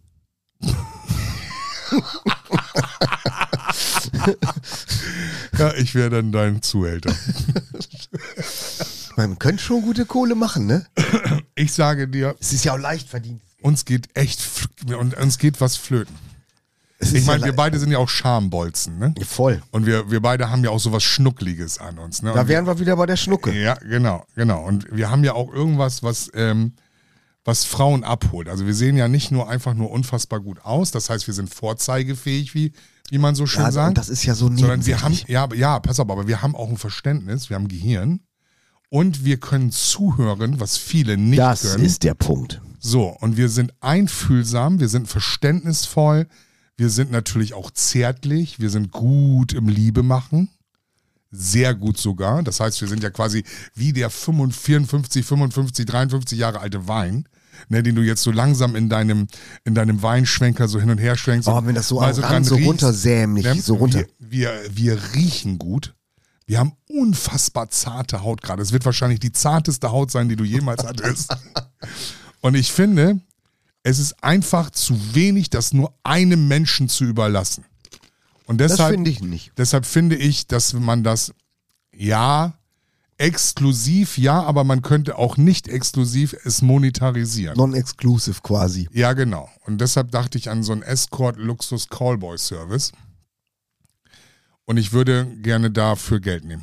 Ja, ich wäre dann dein Zuhälter. Ich meine, man könnte schon gute Kohle machen, ne? Ich sage dir, Es ist ja auch leicht verdient. uns geht echt, fl- und uns geht was flöten. Es Ich ist meine, ja wir le- beide sind ja auch Schambolzen, ne? Ja, voll. Und wir, wir beide haben ja auch sowas Schnuckliges an uns, ne? Da Und wären wir wieder bei der Schnucke. wir, ja, genau, genau. Und wir haben ja auch irgendwas, was, ähm, was Frauen abholt. Also wir sehen ja nicht nur einfach nur unfassbar gut aus, das heißt, wir sind vorzeigefähig, wie, wie man so schön Ja, sagt. und das ist ja so sondern wir haben, nebensächlich. ja, aber- ja, pass auf, aber wir haben auch ein Verständnis, wir haben Gehirn und wir können zuhören, was viele nicht Das können. ist der Punkt. So, und wir sind einfühlsam, wir sind verständnisvoll, wir sind natürlich auch zärtlich, wir sind gut im Liebe machen. Sehr gut sogar. Das heißt, wir sind ja quasi wie der vierundfünfzig, fünfundfünfzig, dreiundfünfzig Jahre alte Wein, ne, den du jetzt so langsam in deinem, in deinem Weinschwenker so hin und her schwenkst. Oh, und wenn das so mal am Rand dran so riechst, runtersämlich, ne? so runter. Wir, wir, wir riechen gut. Wir haben unfassbar zarte Haut gerade. Es wird wahrscheinlich die zarteste Haut sein, die du jemals hattest. Und ich finde, es ist einfach zu wenig, das nur einem Menschen zu überlassen. Und Das deshalb, finde ich nicht. deshalb finde ich, dass man das, ja, exklusiv, ja, aber man könnte auch nicht exklusiv es monetarisieren. Non-exclusive quasi. Ja, genau. Und deshalb dachte ich an so einen Escort-Luxus-Callboy-Service. Und ich würde gerne dafür Geld nehmen.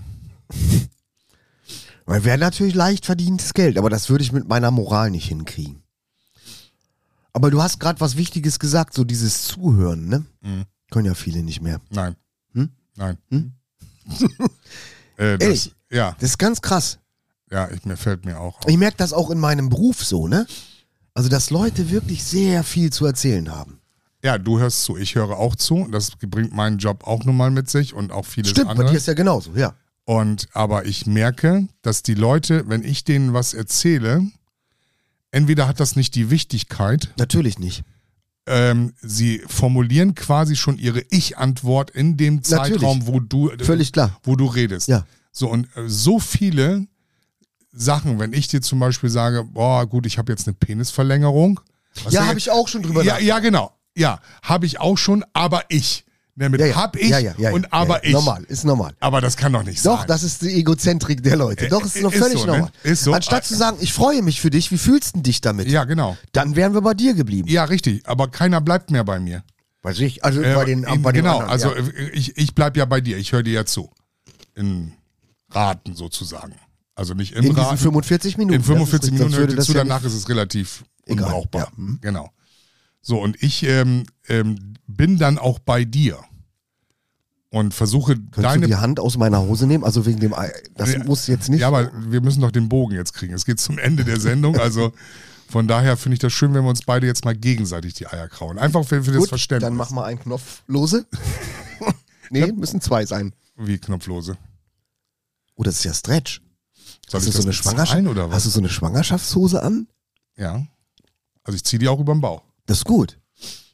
Weil wäre natürlich leicht verdientes Geld, aber das würde ich mit meiner Moral nicht hinkriegen. Aber du hast gerade was Wichtiges gesagt, so dieses Zuhören, ne? Mhm. Können ja viele nicht mehr. Nein. Hm? Nein. Hm? äh, das, Ehrlich? ja, Das ist ganz krass. ja, ich, mir fällt mir auch auf. Ich merke das auch in meinem Beruf so, ne? Also, dass Leute wirklich sehr viel zu erzählen haben. Ja, du hörst zu, ich höre auch zu. Das bringt meinen Job auch nun mal mit sich und auch vieles Stimmt, andere. bei dir ist ja genauso, ja. Und aber ich merke, dass die Leute, wenn ich denen was erzähle, entweder hat das nicht die Wichtigkeit, Natürlich nicht. ähm, sie formulieren quasi schon ihre Ich-Antwort in dem Natürlich. Zeitraum, wo du, Völlig klar. wo du redest. Ja. So, und äh, so viele Sachen, wenn ich dir zum Beispiel sage, boah, gut, ich habe jetzt eine Penisverlängerung. Was Ja, ja habe ich auch schon drüber Ja, ja, genau. Ja, habe ich auch schon, aber ich. Ne, mit Ja, ja. hab ich ja, ja, ja, und ja, aber ja. ich. Normal, ist normal. Aber das kann doch nicht sein. Doch, das ist die Egozentrik der Leute. Doch, ist Äh, noch ist völlig so, ne? normal. Ist so. Anstatt zu sagen, ich freue mich für dich, wie fühlst du dich damit? Ja, genau. Dann wären wir bei dir geblieben. Ja, richtig. Aber keiner bleibt mehr bei mir. Weiß ich, also Äh, bei den, in, bei den genau, anderen. also ja. äh, ich, ich bleib ja bei dir. Ich höre dir ja zu. In Raten sozusagen. Also nicht im in Raten. diesen fünfundvierzig Minuten. In fünfundvierzig Das ist- Minuten sonst hört würde dir das zu, ja danach nicht- ist es relativ Egal, unbrauchbar. ja. Mhm. Genau. So, und ich ähm, ähm, bin dann auch bei dir und versuche Könntest du deine... die Hand aus meiner Hose nehmen? Also wegen dem Ei. Das Ja, muss jetzt nicht. Ja, aber wir müssen doch den Bogen jetzt kriegen. Es geht zum Ende der Sendung, also von daher finde ich das schön, wenn wir uns beide jetzt mal gegenseitig die Eier krauen. Einfach für, für das Gut, Verständnis. dann mach mal einen Knopf lose. Nee, müssen zwei sein. Wie knopflose. Oh, das ist ja Stretch. Soll Hast ich du so das eine bezahlen Schwangerschaft? oder was? Hast du so eine Schwangerschaftshose an? Ja. Also ich ziehe die auch über den Bauch. Das ist gut.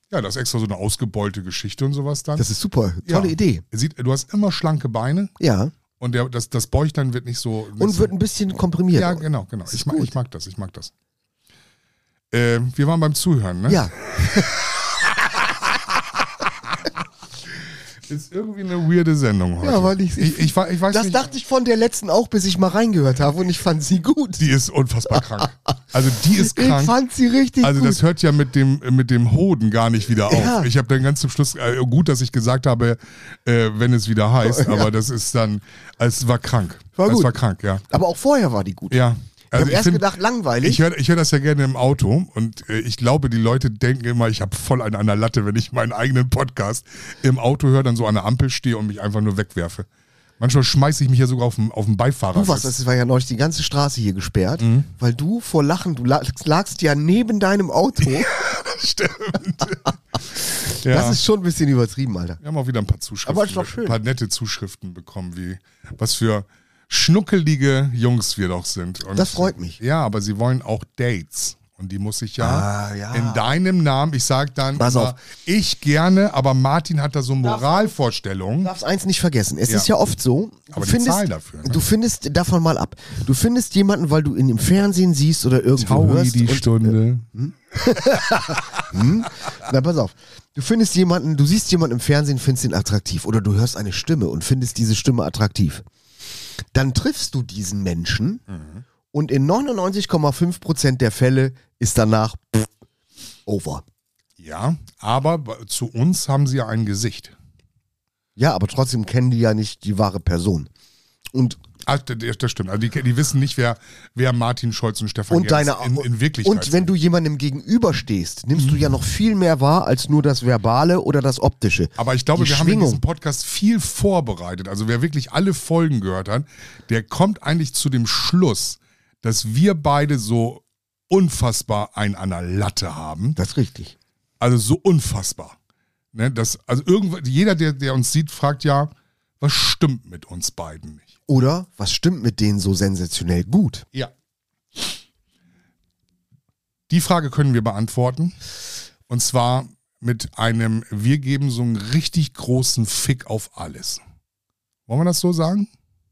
Ja, das ist extra so eine ausgebeulte Geschichte und sowas dann. Das ist super, tolle ja. Idee. Sieht, du hast immer schlanke Beine Ja. und der, das, das Bäuchlein wird nicht so... Und wird ein bisschen komprimiert. Ja, genau, genau. Ich mag, ich mag das, ich mag das. Äh, wir waren beim Zuhören, ne? Ja. Ist irgendwie eine weirde Sendung heute. Ja, weil ich, ich, ich, ich weiß das nicht. dachte ich von der letzten auch, bis ich mal reingehört habe und ich fand sie gut. Die ist unfassbar krank. Also die ist krank. Ich fand sie richtig Also gut. das hört ja mit dem, mit dem Hoden gar nicht wieder auf. Ja. Ich habe dann ganz zum Schluss, äh, gut, dass ich gesagt habe, äh, wenn es wieder heißt, Ja. aber das ist dann, es war krank. War es gut. war krank, ja. Aber auch vorher war die gut. Ja. Ich Also habe erst find- gedacht, langweilig. Ich höre ich hör das ja gerne im Auto und äh, ich glaube, die Leute denken immer, ich habe voll einen an der Latte, wenn ich meinen eigenen Podcast im Auto höre, dann so an der Ampel stehe und mich einfach nur wegwerfe. Manchmal schmeiße ich mich ja sogar auf den, auf den Beifahrer. Du warst, das war ja neulich die ganze Straße hier gesperrt, Mhm. weil du vor Lachen, du lagst, lagst ja neben deinem Auto. Stimmt. ja. Das ist schon ein bisschen übertrieben, Alter. Wir haben auch wieder ein paar Zuschriften, Aber ist doch schön. ein paar nette Zuschriften bekommen, wie was für schnuckelige Jungs wir doch sind. Und Das freut mich. Ja, aber sie wollen auch Dates. Und die muss ich ja, Ah, ja. in deinem Namen, ich sag dann Pass immer, auf. ich gerne, aber Martin hat da so Moralvorstellungen. Du darfst eins nicht vergessen. Es Ja. ist ja oft so, du Aber die findest, zahlen dafür, ne? du findest, davon mal ab, du findest jemanden, weil du ihn im Fernsehen siehst oder irgendwo Taui hörst. die und, Stunde. Hm? Na, pass auf. Du findest jemanden, du siehst jemanden im Fernsehen, findest ihn attraktiv oder du hörst eine Stimme und findest diese Stimme attraktiv. Dann triffst du diesen Menschen Mhm. und in neunundneunzig Komma fünf Prozent der Fälle ist danach pff, over. Ja, aber zu uns haben sie ja ein Gesicht. Ja, aber trotzdem kennen die ja nicht die wahre Person. Und Ach, das das stimmt. Also die, die wissen nicht, wer, wer Martin Scholz und Stefan Und, Gerz deine, in, in Wirklichkeit und wenn sind. du jemandem gegenüberstehst, nimmst du ja noch viel mehr wahr als nur das Verbale oder das Optische. Aber ich glaube, Die wir haben in Schwingung. diesem Podcast viel vorbereitet. Also wer wirklich alle Folgen gehört hat, der kommt eigentlich zu dem Schluss, dass wir beide so unfassbar einen an der Latte haben. Das ist richtig. Also so unfassbar. Ne, das, also irgendwo, jeder, der, der uns sieht, fragt ja, was stimmt mit uns beiden nicht? Oder was stimmt mit denen so sensationell gut? Ja. Die Frage können wir beantworten. Und zwar mit einem, wir geben so einen richtig großen Fick auf alles. Wollen wir das so sagen?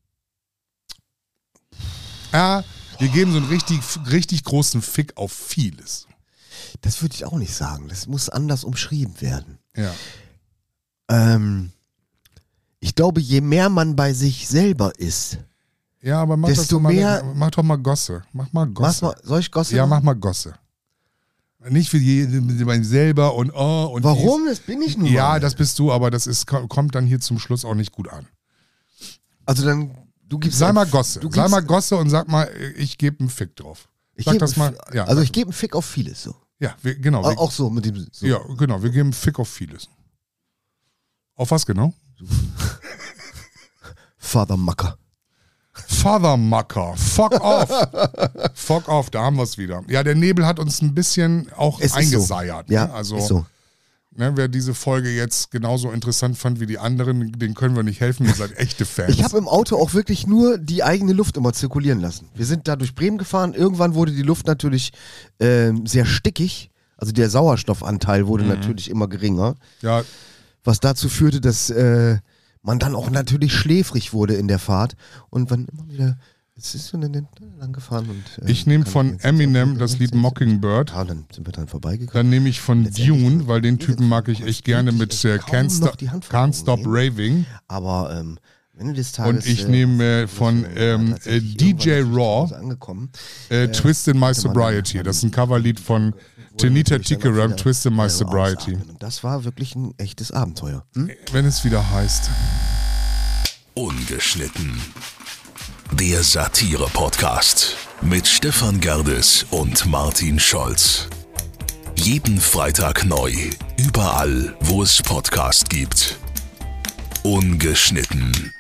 Ja, wir geben so einen richtig, richtig großen Fick auf vieles. Das würde ich auch nicht sagen. Das muss anders umschrieben werden. Ja. Ähm, ich glaube, je mehr man bei sich selber ist, Ja, aber mach, Desto das doch mal, mehr- mach doch mal Gosse. Mach mal Gosse. was mal, soll ich Gossip Ja, machen? mach mal Gosse. Nicht für jeden selber und oh und Warum? Das bin ich dies. nun Ja, mal. das bist du, aber das ist, kommt dann hier zum Schluss auch nicht gut an. Also dann, du gibst... Sei mal Gosse. Du Sei gibst- mal Gosse und sag mal, ich gebe einen Fick drauf. Ich Sag geb das mal. einen- Ja, also sag- ich gebe einen Fick auf vieles so. ja wir, genau. Au- Wir, Auch so mit dem... So. Ja, genau. Wir geben einen Fick auf vieles. Auf was genau? Father Macker. Fathermucker. Fuck off. Fuck off, da haben wir es wieder. Ja, der Nebel hat uns ein bisschen auch Es ist so. eingeseiert. Ja, ne? Also, ist so. ne, wer diese Folge jetzt genauso interessant fand wie die anderen, den können wir nicht helfen. Ihr seid echte Fans. Ich habe im Auto auch wirklich nur die eigene Luft immer zirkulieren lassen. Wir sind da durch Bremen gefahren. Irgendwann wurde die Luft natürlich ähm, sehr stickig. Also der Sauerstoffanteil wurde Mhm. natürlich immer geringer. ja, Was dazu führte, dass äh, man dann auch natürlich schläfrig wurde in der Fahrt. Und wann immer wieder... Es ist so dann lang gefahren und... äh, ich nehme kann von jetzt- Eminem das Lied Mockingbird. Ja, und dann sind wir dann vorbeigekommen. Dann nehme ich von Letztendlich Dune, weil den Typen mag ich echt gerne mit äh, kaum Can't, noch Stop, die Hand vor Can't Augen Stop nehmen. Raving. Aber ähm, Ende des Tages... Und ich äh, nehme äh, ist von das, ähm, tatsächlich äh, D J irgendwann zu Raw Hause angekommen. äh, Twist in My Sobriety. Das ist ein Coverlied von Tanita Natürlich dann auch Tikaram, wieder, Twist in My äh, Sobriety. ausatmen. Und das war wirklich ein echtes Abenteuer. Hm? Wenn es wieder heißt. Ungeschnitten. Der Satire-Podcast mit Stefan Gerdes und Martin Scholz. Jeden Freitag neu, überall, wo es Podcast gibt. Ungeschnitten.